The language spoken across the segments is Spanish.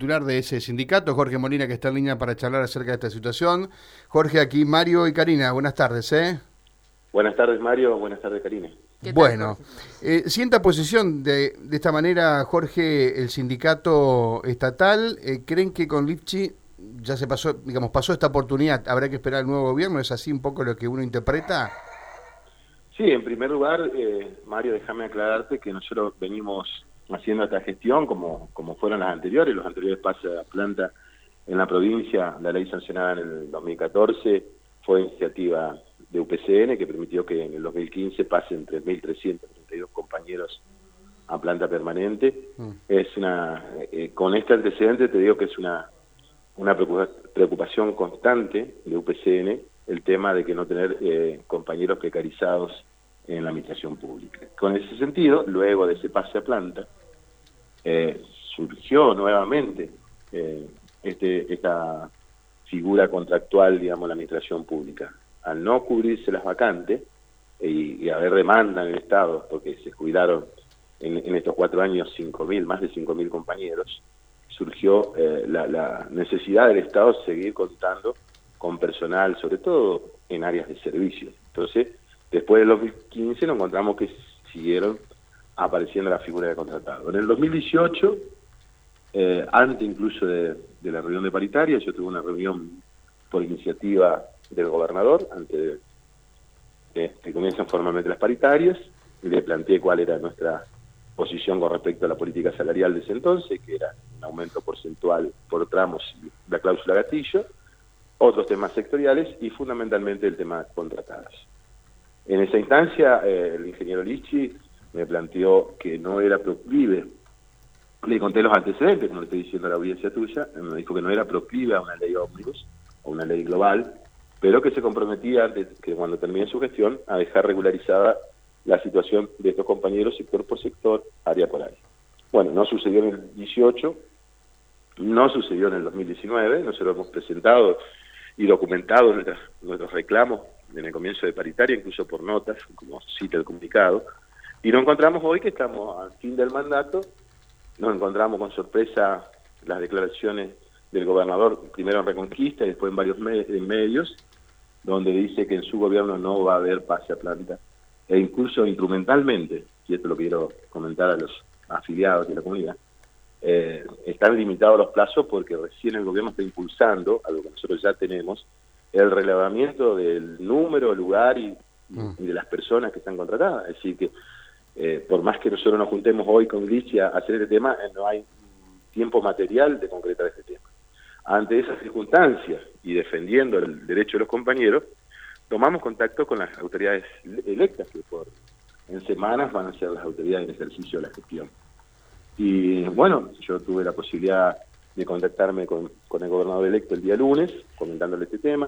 titular de ese sindicato, Jorge Molina, que está en línea para charlar acerca de esta situación. Jorge, aquí Mario y Karina, buenas tardes. Buenas tardes, Mario, buenas tardes, Karina. Bueno, sienta posición de esta manera, Jorge, el sindicato estatal. ¿Creen que con Lifchi ya se pasó, pasó esta oportunidad? ¿Habrá que esperar al nuevo gobierno? ¿Es así un poco lo que uno interpreta? Sí, en primer lugar, Mario, déjame aclararte que nosotros venimos haciendo esta gestión como fueron los anteriores pases a planta en la provincia. La ley sancionada en el 2014 fue iniciativa de UPCN, que permitió que en el 2015 pasen 3.332 compañeros a planta permanente. Con este antecedente te digo que es una preocupación constante de UPCN el tema de que no tener compañeros precarizados en la administración pública. Con ese sentido, luego de ese pase a planta, surgió nuevamente esta figura contractual, digamos, en la administración pública. Al no cubrirse las vacantes y haber demanda en el Estado, porque se jubilaron en estos 4 años más de 5.000 compañeros, surgió la necesidad del Estado seguir contando con personal, sobre todo en áreas de servicio. Entonces, después del 2015 nos encontramos que siguieron apareciendo la figura de contratado. En el 2018, antes incluso de la reunión de paritaria, yo tuve una reunión por iniciativa del gobernador, antes de que comiencen formalmente las paritarias, y le planteé cuál era nuestra posición con respecto a la política salarial de ese entonces, que era un aumento porcentual por tramos y la cláusula gatillo, otros temas sectoriales y fundamentalmente el tema contratados. En esa instancia, el ingeniero Lichi me planteó que no era proclive, le conté los antecedentes, como le estoy diciendo a la audiencia tuya, me dijo que no era proclive a una ley ómnibus o una ley global, pero que se comprometía, que cuando termine su gestión, a dejar regularizada la situación de estos compañeros sector por sector, área por área. Bueno, no sucedió en el 18, no sucedió en el 2019, nosotros hemos presentado y documentado nuestros reclamos en el comienzo de paritaria, incluso por notas, como cita el comunicado, y nos encontramos hoy que estamos al fin del mandato, nos encontramos con sorpresa las declaraciones del gobernador, primero en Reconquista y después en varios medios, donde dice que en su gobierno no va a haber pase a planta, e incluso instrumentalmente, y esto lo quiero comentar a los afiliados de la comunidad, están limitados los plazos porque recién el gobierno está impulsando, algo que nosotros ya tenemos, el relevamiento del número, lugar y de las personas que están contratadas. Es decir, que por más que nosotros nos juntemos hoy con Lichi a hacer este tema, no hay tiempo material de concretar este tema. Ante esas circunstancias y defendiendo el derecho de los compañeros, tomamos contacto con las autoridades electas, que en semanas van a ser las autoridades en ejercicio de la gestión. Y bueno, yo tuve la posibilidad de contactarme con el gobernador electo el día lunes, comentándole este tema.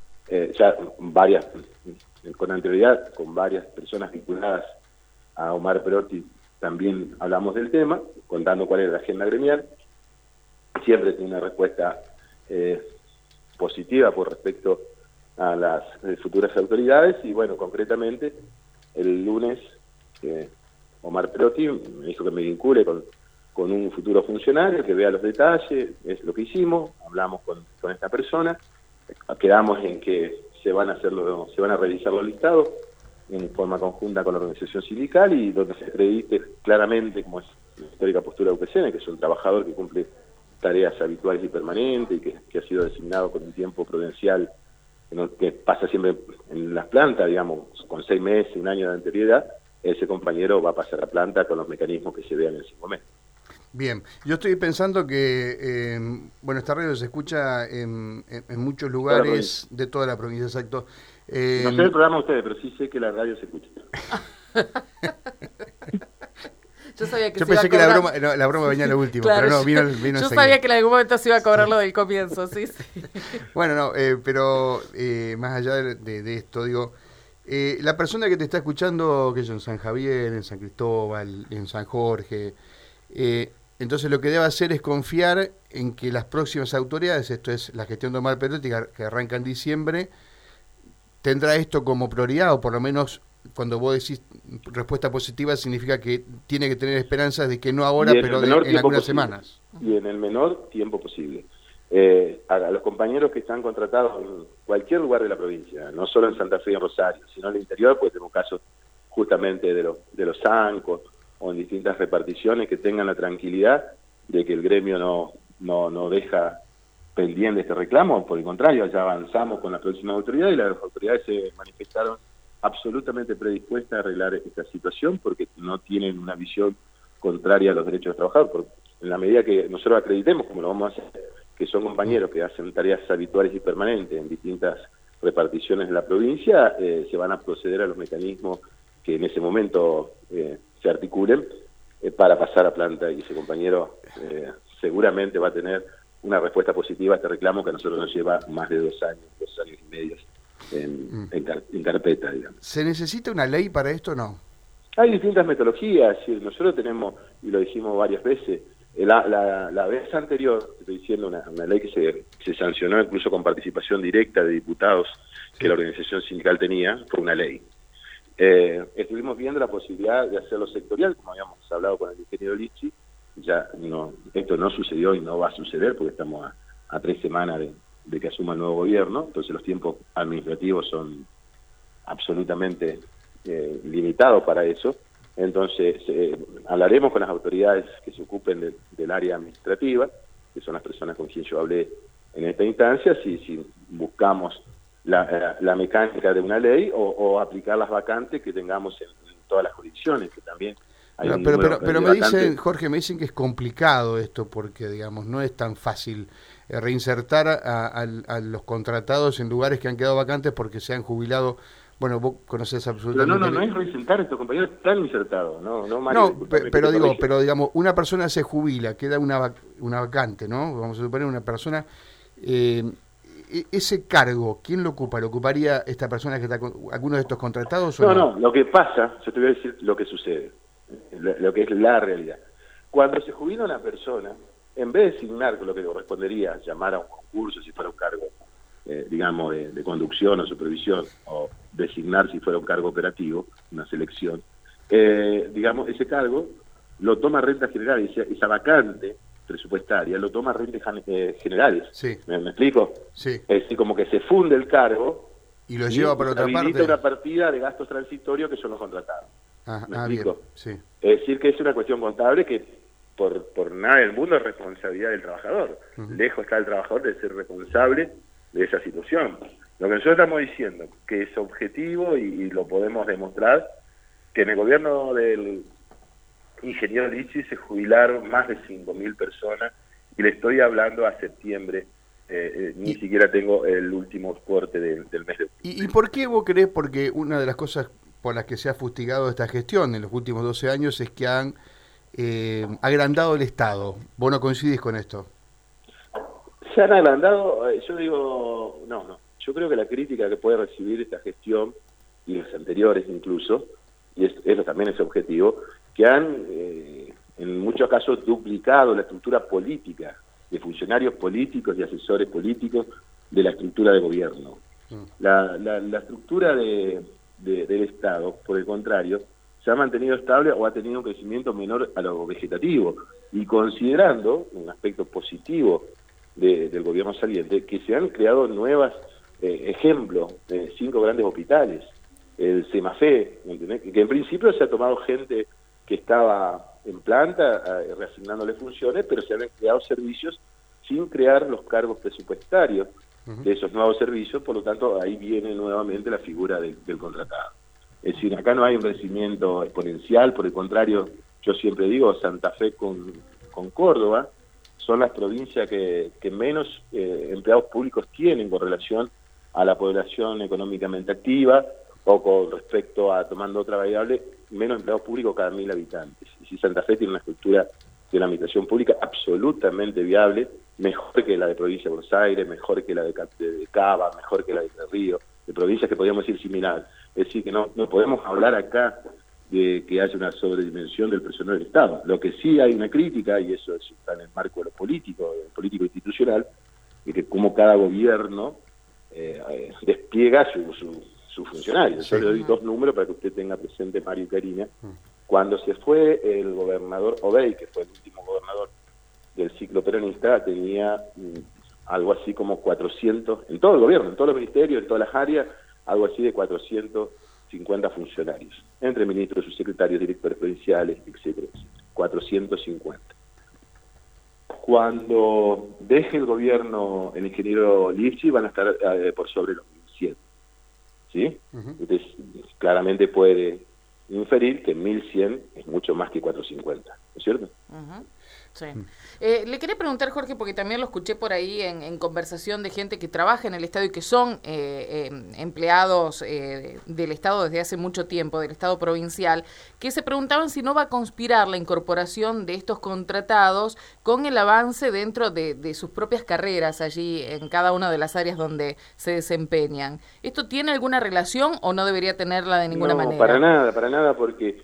Con anterioridad, con varias personas vinculadas a Omar Perotti, también hablamos del tema, contando cuál era la agenda gremial. Siempre tiene una respuesta positiva por respecto a las futuras autoridades, y bueno, concretamente, el lunes Omar Perotti me dijo que me vincule con un futuro funcionario, que vea los detalles, es lo que hicimos, hablamos con esta persona, quedamos en que se van a realizar los listados en forma conjunta con la organización sindical y donde se acredite claramente, como es la histórica postura de UPCN, que es un trabajador que cumple tareas habituales y permanentes y que ha sido designado con un tiempo prudencial que pasa siempre en las plantas, digamos, con 6 meses, 1 año de anterioridad. Ese compañero va a pasar a planta con los mecanismos que se vean en ese momento. Bien, yo estoy pensando que, esta radio se escucha en muchos lugares de toda la provincia, exacto. No sé el programa de ustedes, pero sí sé que la radio se escucha. Yo pensé que la broma venía a lo último, claro, pero no, vino yo enseguida. Sabía que en algún momento se iba a cobrar lo del comienzo, sí. Bueno, pero más allá de esto, digo, la persona que te está escuchando, que es en San Javier, en San Cristóbal, en San Jorge, entonces lo que debe hacer es confiar en que las próximas autoridades, esto es la gestión de Omar Perotti, que arranca en diciembre, tendrá esto como prioridad, o por lo menos cuando vos decís respuesta positiva, significa que tiene que tener esperanzas de que no ahora, Y en pero el menor en tiempo algunas posible. semanas. Y en el menor tiempo posible. A los compañeros que están contratados en cualquier lugar de la provincia, no solo en Santa Fe y en Rosario, sino en el interior, pues tenemos casos justamente de los zancos o en distintas reparticiones, que tengan la tranquilidad de que el gremio no deja pendiente este reclamo. Por el contrario, ya avanzamos con la próxima autoridad y las autoridades se manifestaron absolutamente predispuestas a arreglar esta situación porque no tienen una visión contraria a los derechos de trabajador. Porque en la medida que nosotros acreditemos, como lo vamos a hacer, que son compañeros que hacen tareas habituales y permanentes en distintas reparticiones de la provincia, se van a proceder a los mecanismos que en ese momento se articulen para pasar a planta, y ese compañero seguramente va a tener una respuesta positiva a este reclamo que a nosotros nos lleva más de 2 años y medio en carpeta, digamos. ¿Se necesita una ley para esto o no? Hay distintas metodologías, nosotros tenemos, y lo dijimos varias veces, la vez anterior, estoy diciendo, una ley que se sancionó incluso con participación directa de diputados que la organización sindical tenía, fue una ley. Estuvimos viendo la posibilidad de hacerlo sectorial, como habíamos hablado con el ingeniero Lichi. Ya esto no sucedió y no va a suceder porque estamos a 3 semanas de que asuma el nuevo gobierno, entonces los tiempos administrativos son absolutamente limitados para eso. Entonces hablaremos con las autoridades que se ocupen del área administrativa, que son las personas con quien yo hablé en esta instancia, si buscamos la mecánica de una ley o aplicar las vacantes que tengamos en todas las jurisdicciones, que también hay pero me dicen, Jorge, me dicen que es complicado esto porque, digamos, no es tan fácil reinsertar a los contratados en lugares que han quedado vacantes porque se han jubilado. Bueno, vos conocés absolutamente. Pero no es reinsertar, estos compañeros están insertados, pero digamos, una persona se jubila, queda una vacante, ¿no? Vamos a suponer una persona, ese cargo, ¿quién lo ocupa? ¿Lo ocuparía esta persona que está con alguno de estos contratados? No, lo que pasa, yo te voy a decir lo que sucede, lo que es la realidad. Cuando se jubila una persona, en vez de designar lo que le correspondería, llamar a un concurso si fuera un cargo, digamos, de conducción o supervisión, o designar si fuera un cargo operativo, una selección, digamos, ese cargo lo toma Rentas Generales, esa vacante presupuestaria lo toma Rentas Generales. Sí. ¿Me explico? Sí. Es decir, como que se funde el cargo y lo lleva para otra parte. Una partida de gastos transitorios que son los contratados. ¿Me explico? Bien. Sí. Es decir, que es una cuestión contable que por nada del mundo es responsabilidad del trabajador. Lejos está el trabajador de ser responsable de esa situación. Lo que nosotros estamos diciendo, que es objetivo y lo podemos demostrar, que en el gobierno del ingeniero Lichi se jubilaron más de 5.000 personas, y le estoy hablando a septiembre, ni siquiera tengo el último corte del mes de octubre. ¿Y por qué vos creés? Porque una de las cosas por las que se ha fustigado esta gestión en los últimos 12 años es que han agrandado el Estado. ¿Vos no coincidís con esto? Se han agrandado, yo digo, no. Yo creo que la crítica que puede recibir esta gestión, y las anteriores incluso, y eso también es objetivo, que han en muchos casos duplicado la estructura política de funcionarios políticos y asesores políticos de la estructura de gobierno. La estructura del Estado, por el contrario, se ha mantenido estable o ha tenido un crecimiento menor a lo vegetativo, y considerando un aspecto positivo del gobierno saliente, que se han creado nuevas ejemplos de 5 grandes hospitales, el CEMAFE, que en principio se ha tomado gente que estaba en planta, reasignándole funciones, pero se han creado servicios sin crear los cargos presupuestarios de esos nuevos servicios. Por lo tanto, ahí viene nuevamente la figura del contratado. Es decir, acá no hay un crecimiento exponencial, por el contrario, yo siempre digo, Santa Fe con Córdoba son las provincias que menos empleados públicos tienen con relación a la población económicamente activa, o con respecto a, tomando otra variable, menos empleados públicos cada 1.000 habitantes. Y si Santa Fe tiene una estructura de una administración pública absolutamente viable, mejor que la de provincia de Buenos Aires, mejor que la de Cava, mejor que la de Entre Ríos, de provincias que podríamos decir similares. Es decir, que no podemos hablar acá de que haya una sobredimensión del personal del Estado. Lo que sí hay una crítica, y eso está en el marco de lo político institucional, es que como cada gobierno despliega sus funcionarios. Sí. Yo le doy dos números para que usted tenga presente, Mario y Karina. Cuando se fue el gobernador Obey, que fue el último gobernador del ciclo peronista, tenía algo así como 400, en todo el gobierno, en todos los ministerios, en todas las áreas, algo así de 450 funcionarios, entre ministros, subsecretarios, directores provinciales, etcétera, etcétera. 450. Cuando deje el gobierno el ingeniero Lifchi, van a estar por sobre los 1.100. ¿Sí? Entonces, claramente puede inferir que 1.100 es mucho más que 450, ¿no es cierto? Sí. Le quería preguntar, Jorge, porque también lo escuché por ahí en conversación de gente que trabaja en el Estado y que son empleados del Estado desde hace mucho tiempo, del Estado provincial, que se preguntaban si no va a conspirar la incorporación de estos contratados con el avance dentro de sus propias carreras allí en cada una de las áreas donde se desempeñan. ¿Esto tiene alguna relación o no debería tenerla de ninguna manera? No, para nada, porque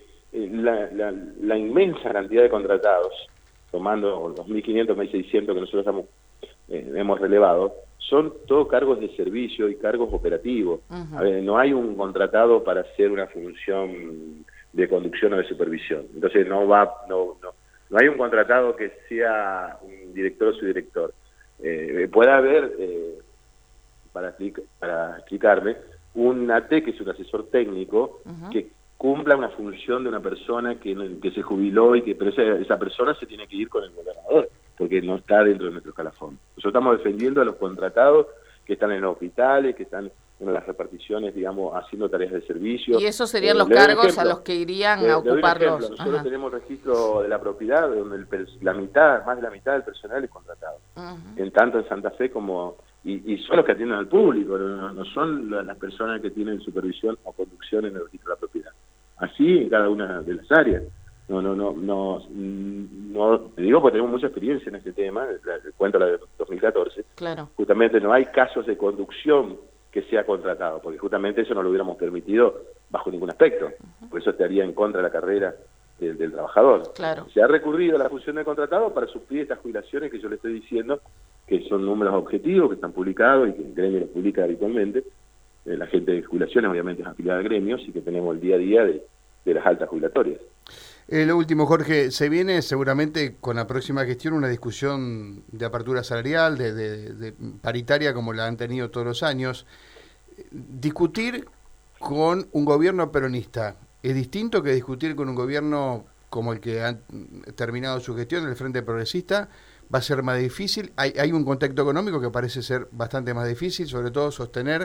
la inmensa cantidad de contratados, tomando los 1.500, 1.600 que nosotros hemos relevado, son todos cargos de servicio y cargos operativos. A ver, no hay un contratado para hacer una función de conducción o de supervisión. Entonces no hay un contratado que sea un director o subdirector. Puede haber, para explicarme, un AT, que es un asesor técnico, que cumpla una función de una persona que se jubiló, pero esa persona se tiene que ir con el gobernador, porque no está dentro de nuestro escalafón. Nosotros estamos defendiendo a los contratados que están en los hospitales, que están en las reparticiones, digamos, haciendo tareas de servicio. ¿Y esos serían los cargos a los que irían a ocuparlos? Nosotros tenemos registro de la propiedad, donde más de la mitad del personal es contratado. Tanto en Santa Fe como... Y son los que atienden al público, no son las personas que tienen supervisión o conducción en el registro de la propiedad. Así en cada una de las áreas. No, te digo porque tenemos mucha experiencia en este tema, cuento la de 2014. Claro. Justamente no hay casos de conducción que sea contratado, porque justamente eso no lo hubiéramos permitido bajo ningún aspecto. Por eso estaría en contra de la carrera del trabajador. Claro. Se ha recurrido a la función del contratado para suplir estas jubilaciones que yo le estoy diciendo, que son números objetivos, que están publicados y que el gremio los publica habitualmente. La gente de jubilaciones obviamente es afiliada a gremios y que tenemos el día a día de las altas jubilatorias. Lo último, Jorge, se viene seguramente con la próxima gestión una discusión de apertura salarial, de paritaria como la han tenido todos los años. Discutir con un gobierno peronista es distinto que discutir con un gobierno como el que ha terminado su gestión, el Frente Progresista. Va a ser más difícil. Hay un contexto económico que parece ser bastante más difícil, sobre todo sostener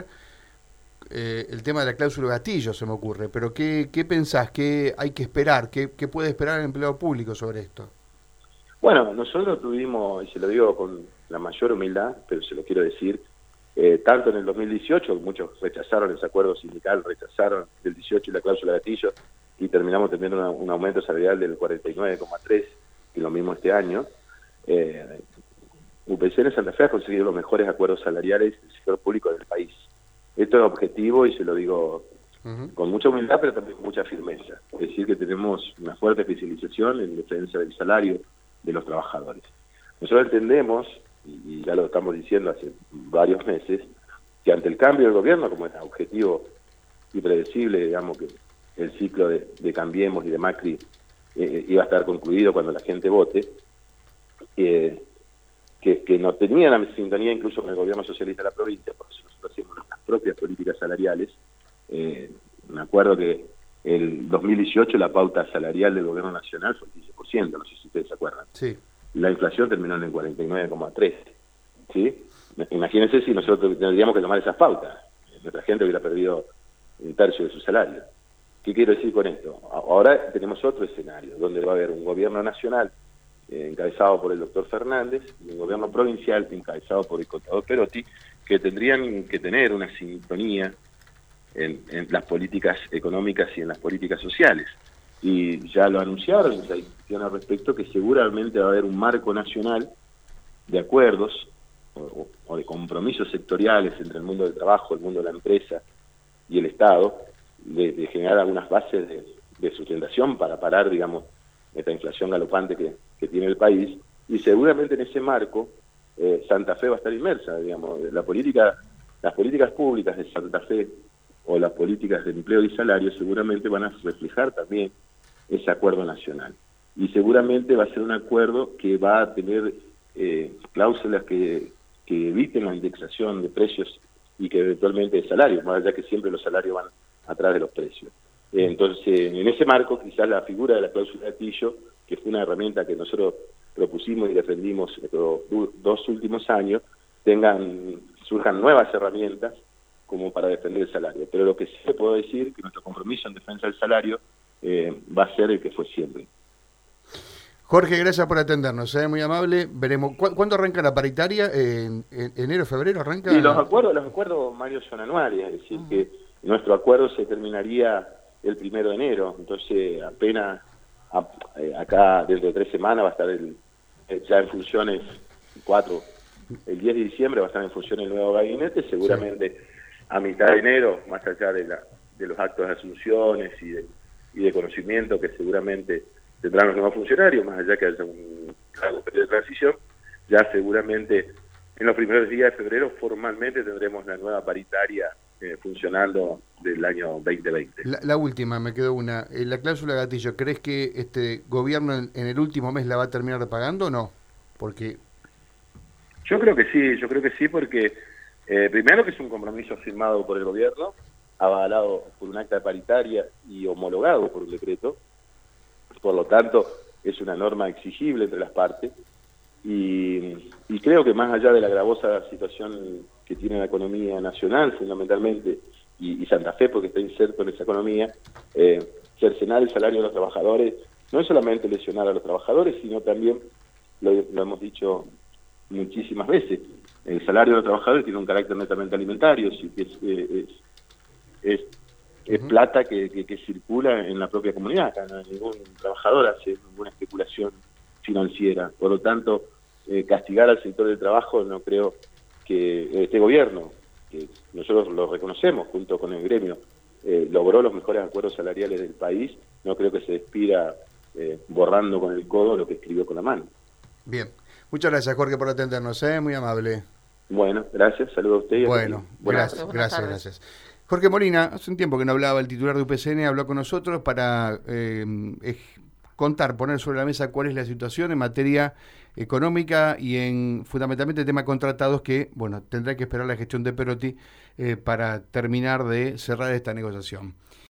el tema de la cláusula gatillo, se me ocurre. Pero ¿qué pensás? ¿Qué hay que esperar? ¿Qué puede esperar el empleado público sobre esto? Bueno, nosotros tuvimos, y se lo digo con la mayor humildad, pero se lo quiero decir, tanto en el 2018, muchos rechazaron ese acuerdo sindical, rechazaron el 18 y la cláusula gatillo, y terminamos teniendo un aumento salarial del 49,3, y lo mismo este año. UPCN Santa Fe ha conseguido los mejores acuerdos salariales del sector público del país. Esto es objetivo y se lo digo con mucha humildad, pero también con mucha firmeza. Es decir, que tenemos una fuerte especialización en defensa del salario de los trabajadores. Nosotros entendemos, y ya lo estamos diciendo hace varios meses, que ante el cambio del gobierno, como era objetivo y predecible, digamos que el ciclo de Cambiemos y de Macri iba a estar concluido cuando la gente vote, que no tenían la sintonía incluso con el gobierno socialista de la provincia, por eso nosotros hacemos nuestras propias políticas salariales. Me acuerdo que el 2018 la pauta salarial del gobierno nacional fue el 15%, no sé si ustedes se acuerdan. Sí. La inflación terminó en el 49,3%. ¿Sí? Imagínense si nosotros tendríamos que tomar esas pautas. Nuestra gente hubiera perdido un tercio de su salario. ¿Qué quiero decir con esto? Ahora tenemos otro escenario, donde va a haber un gobierno nacional encabezado por el doctor Fernández y un gobierno provincial encabezado por el contador Perotti, que tendrían que tener una sintonía en las políticas económicas y en las políticas sociales. Y ya lo anunciaron, ya hay discusión al respecto, que seguramente va a haber un marco nacional de acuerdos o de compromisos sectoriales entre el mundo del trabajo, el mundo de la empresa y el Estado, de generar algunas bases de sustentación para parar, digamos, esta inflación galopante que tiene el país, y seguramente en ese marco Santa Fe va a estar inmersa, digamos. Las políticas públicas de Santa Fe o las políticas de empleo y salario seguramente van a reflejar también ese acuerdo nacional. Y seguramente va a ser un acuerdo que va a tener cláusulas que eviten la indexación de precios y que eventualmente de salarios, más allá que siempre los salarios van atrás de los precios. Entonces, en ese marco, quizás la figura de la cláusula gatillo, que fue una herramienta que nosotros propusimos y defendimos estos 2 últimos años, surjan nuevas herramientas como para defender el salario. Pero lo que sí se puedo decir que nuestro compromiso en defensa del salario va a ser el que fue siempre. Jorge, gracias por atendernos, muy amable. Veremos. ¿Cuándo arranca la paritaria? ¿En enero, febrero arranca? Sí, los acuerdos, Mario, son anuales, es decir, que nuestro acuerdo se terminaría el 1 de enero, entonces apenas acá dentro de 3 semanas va a estar ya en funciones el 10 de diciembre va a estar en función el nuevo gabinete, seguramente a mitad de enero, más allá de los actos de asunciones y de conocimiento que seguramente tendrán los nuevos funcionarios, más allá que haya un cargo de transición, ya seguramente en los primeros días de febrero formalmente tendremos la nueva paritaria funcionando del año 2020. La última, me quedó una. La cláusula gatillo, ¿crees que este gobierno en el último mes la va a terminar pagando o no? Porque... Yo creo que sí, porque primero que es un compromiso firmado por el gobierno, avalado por un acta de paritaria y homologado por un decreto, por lo tanto es una norma exigible entre las partes, y creo que más allá de la gravosa situación que tiene la economía nacional fundamentalmente, y Santa Fe porque está inserto en esa economía, cercenar el salario de los trabajadores no es solamente lesionar a los trabajadores, sino también, lo hemos dicho muchísimas veces, el salario de los trabajadores tiene un carácter netamente alimentario, es plata que circula en la propia comunidad, acá no, ningún trabajador hace ninguna especulación financiera, por lo tanto castigar al sector del trabajo no creo que este gobierno, que nosotros lo reconocemos junto con el gremio, logró los mejores acuerdos salariales del país, no creo que se despida borrando con el codo lo que escribió con la mano. Bien, muchas gracias Jorge por atendernos, muy amable. Bueno, gracias, saludos a usted. Bueno, gracias. Jorge Molina, hace un tiempo que no hablaba, el titular de UPCN habló con nosotros para poner sobre la mesa cuál es la situación en materia económica y en fundamentalmente el tema contratados que, bueno, tendrá que esperar la gestión de Perotti para terminar de cerrar esta negociación.